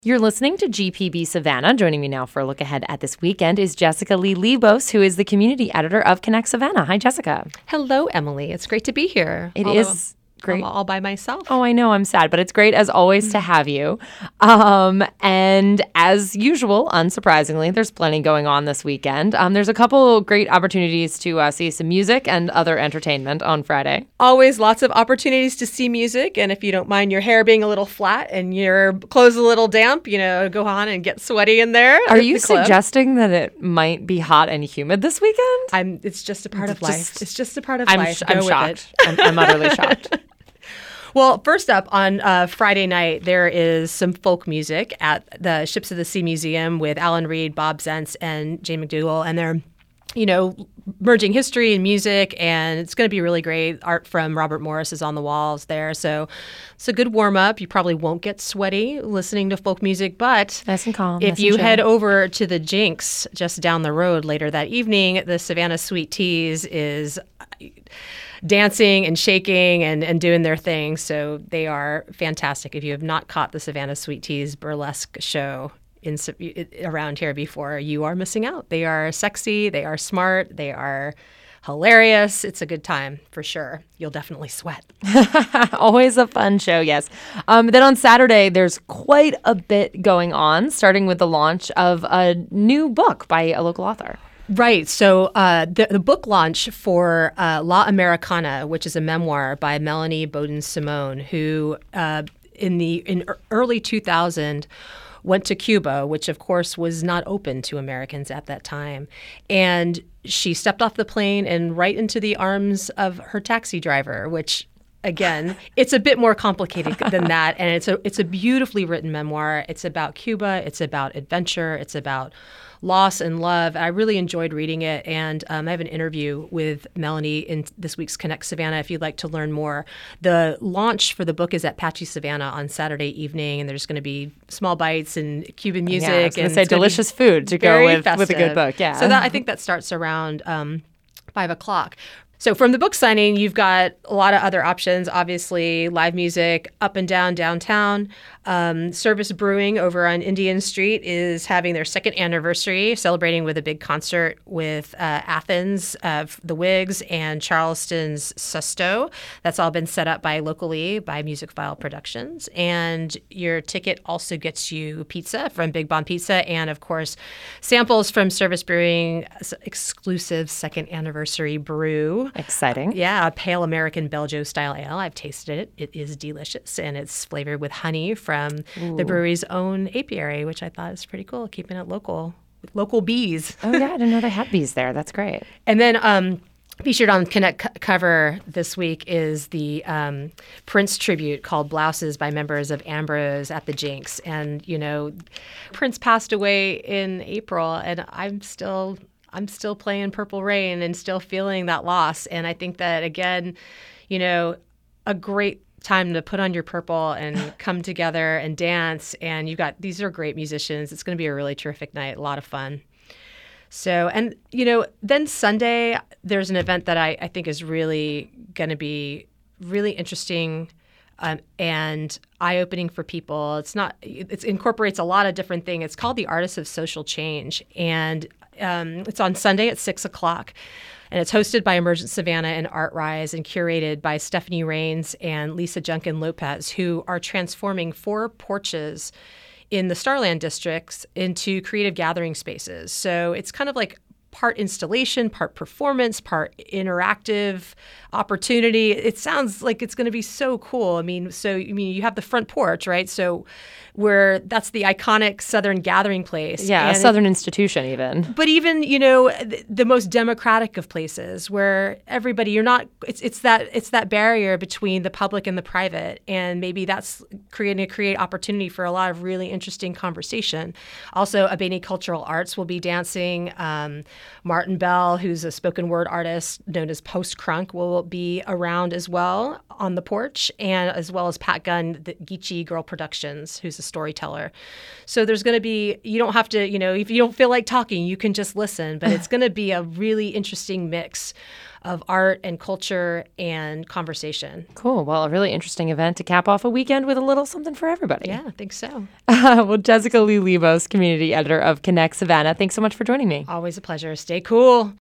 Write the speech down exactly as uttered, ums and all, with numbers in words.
You're listening to G P B Savannah. Joining me now for a look ahead at this weekend is Jessica Lee Lebos, who is the community editor of Connect Savannah. Hi, Jessica. Hello, Emily. It's great to be here. It Although is great. I'm all by myself. Oh, I know. I'm sad, but it's great as always to have you. Um, and as usual, unsurprisingly, there's plenty going on this weekend. Um, there's a couple great opportunities to uh, see some music and other entertainment on Friday. Always lots of opportunities to see music. And if you don't mind your hair being a little flat and your clothes a little damp, you know, go on and get sweaty in there. Are you suggesting that it might be hot and humid this weekend? I'm. It's just a part It's of life. just- It's just a part of I'm, life. sh- Go I'm with shocked. it. I'm, I'm utterly shocked. Well, first up, on uh, Friday night, there is some folk music at the Ships of the Sea Museum with Alan Reed, Bob Zentz, and Jane McDougall. And they're, you know, merging history and music, and it's going to be really great. Art from Robert Morris is on the walls there. So it's a good warm-up. You probably won't get sweaty listening to folk music, but Nice and calm. if nice you and chill. head over to the Jinx just down the road later that evening, the Savannah Sweet Teas is dancing and shaking and, and doing their thing. So they are fantastic. If you have not caught the Savannah Sweet Teas burlesque show in around here before, you are missing out. They are sexy. They are smart. They are hilarious. It's a good time for sure. You'll definitely sweat. Always a fun show, yes. Um, then on Saturday, there's quite a bit going on, starting with the launch of a new book by a local author. Right. So uh, the, the book launch for uh, La Americana, which is a memoir by Melanie Bowden Simone, who uh, in the in early two thousand went to Cuba, which of course was not open to Americans at that time. And she stepped off the plane and right into the arms of her taxi driver, which again, it's a bit more complicated than that. And it's a it's a beautifully written memoir. It's about Cuba. It's about adventure. It's about loss and love. I really enjoyed reading it. And um, I have an interview with Melanie in this week's Connect Savannah if you'd like to learn more. The launch for the book is at Patchy Savannah on Saturday evening, and there's going to be small bites and Cuban music. Yeah, I was going and to say it's gonna be delicious food to go very with, with a good festive. book. Yeah. So that I think that starts around um, five o'clock. So from the book signing, you've got a lot of other options, obviously live music up and down downtown. Um, Service Brewing over on Indian Street is having their second anniversary, celebrating with a big concert with uh, Athens, uh, the Wigs, and Charleston's Susto. That's all been set up by locally by Music File Productions. And your ticket also gets you pizza from Big Bomb Pizza and, of course, samples from Service Brewing's exclusive second anniversary brew. Exciting. Yeah, a pale American Belgio style ale. I've tasted it. It is delicious, and it's flavored with honey from Ooh. the brewery's own apiary, which I thought is pretty cool, keeping it local, with local bees. Oh, yeah. I didn't know they had bees there. That's great. And then um, featured on Connect co- cover this week is the um, Prince tribute called Blouses by members of Ambrose at the Jinx. And, you know, Prince passed away in April, and I'm still... I'm still playing Purple Rain and still feeling that loss. And I think that, again, you know, a great time to put on your purple and come together and dance. And you've got, these are great musicians. It's going to be a really terrific night, a lot of fun. So, and, you know, then Sunday, there's an event that I, I think is really going to be really interesting um, and eye-opening for people. It's not, it incorporates a lot of different things. It's called the Artists of Social Change. And Um, it's on Sunday at six o'clock, and it's hosted by Emergent Savannah and Art Rise and curated by Stephanie Rains and Lisa Junkin Lopez, who are transforming four porches in the Starland districts into creative gathering spaces. So it's kind of like part installation, part performance, part interactive opportunity. It sounds like it's going to be so cool. I mean, so I mean, you have the front porch, right? So where that's the iconic Southern gathering place. Yeah, and a Southern it, institution even. But even, you know, the, the most democratic of places where everybody, you're not, it's it's that it's that barrier between the public and the private. And maybe that's creating a create opportunity for a lot of really interesting conversation. Also, Abeni Cultural Arts will be dancing. Um, Martin Bell, who's a spoken word artist known as Post Crunk, will be around as well on the porch, and as well as Pat Gunn, the Geechee Girl Productions, who's a storyteller. So there's going to be, you don't have to, you know, if you don't feel like talking, you can just listen, but it's going to be a really interesting mix of art and culture and conversation. Cool. Well, a really interesting event to cap off a weekend with a little something for everybody. Yeah, I think so. Uh, well, Jessica Lee Lebos, community editor of Connect Savannah, thanks so much for joining me. Always a pleasure. Stay cool.